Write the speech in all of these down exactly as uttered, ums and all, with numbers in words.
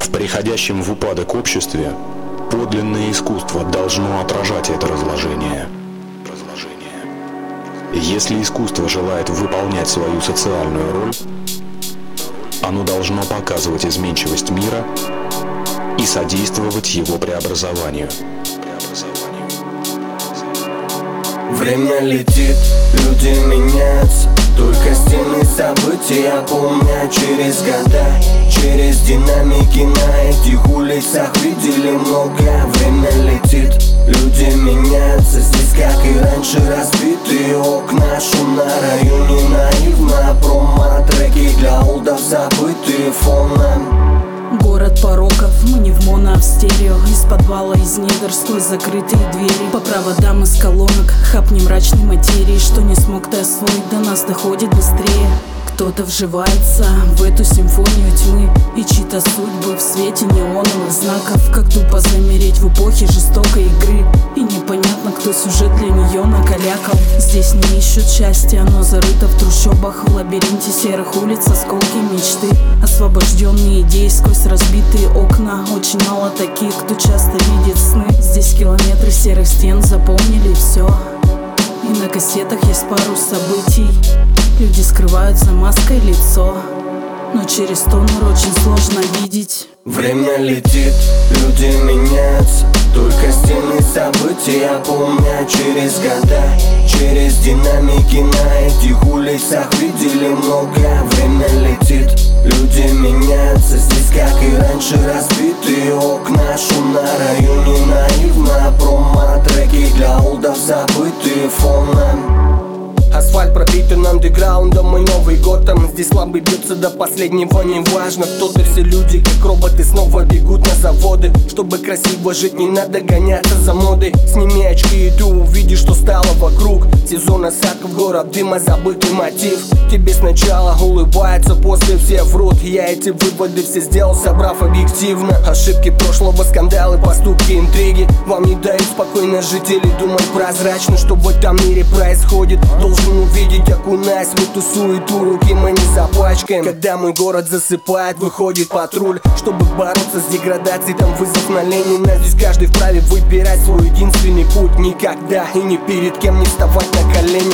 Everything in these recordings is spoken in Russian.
В приходящем в упадок обществе подлинное искусство должно отражать это разложение. Если искусство желает выполнять свою социальную роль, оно должно показывать изменчивость мира и содействовать его преобразованию. Время летит, люди меняются, только стены события помнят через года. Через динамики на этих улицах видели много. Время летит, люди меняются, здесь как и раньше разбитые окна. Шум на районе наивно, промо-треки для олдов забытые фоном. Город пороков, мы не в моно, а в стерео. Из подвала, из недр, сквозь закрытые двери. По проводам из колонок, хапни мрачной материи. Что не смог ты освоить, до нас доходит быстрее. Кто-то вживается в эту симфонию тьмы и чьи-то судьбы в свете неоновых знаков. Как тупо замереть в эпохе жестокой игры, и непонятно, кто сюжет для нее накалякал. Здесь не ищут счастья, оно зарыто в трущобах, в лабиринте серых улиц, осколки мечты. Освобожденные идеи сквозь разбитые окна. Очень мало таких, кто часто видит сны. Здесь километры серых стен запомнили все, и на кассетах есть пару событий. Люди скрывают за маской лицо, но через тоннер очень сложно видеть. Время летит, люди меняются, только стены события помнят через года. Через динамики на этих улицах видели много. Время летит, люди меняются, здесь как и раньше разбитые окна. Шум на районе наивно, промо-треки для олдов забытые фоном. Асфальт пропитан андеграундом, мой новый Готэм. Здесь слабый бьется до последнего, неважно кто-то. Все люди как роботы снова бегут на заводы. Чтобы красиво жить, не надо гоняться за модой. Сними очки и ты увидишь, что стало вокруг. Сезон осадков, город дыма, забытый мотив. Тебе сначала улыбаются, после все врут. Я эти выводы все сделал, собрав объективно. Ошибки прошлого, скандалы, поступки, интриги вам не дают спокойно жить или думать прозрачно, что в этом мире происходит. Должен увидеть, окунаясь в эту суету, руки мы не запачкаем. Когда мой город засыпает, выходит патруль, чтобы бороться с деградацией, там вызов на Ленина. Здесь каждый вправе выбирать свой единственный путь. Никогда и ни перед кем не вставать на колени.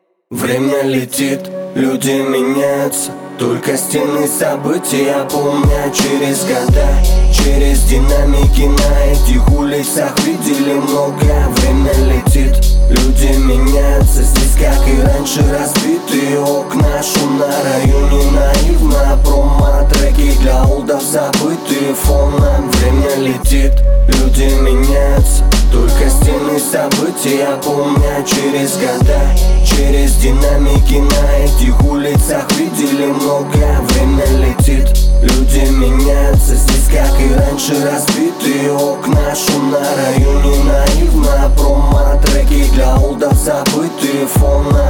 Время летит, люди меняются, только стены события помнят через года. Через динамики на этих улицах видели много. Время летит, люди меняются, здесь как и раньше разбитые окна. Шум на районе наивно, промо-треки для олдов забытые фоном. Время летит, люди меняются, только стены события помнят через года. Через динамики на этих улицах видели много. Время летит, люди меняются, здесь как и раньше разбитые окна. Шум на районе наивно, промо-треки для олдов забытые фоном.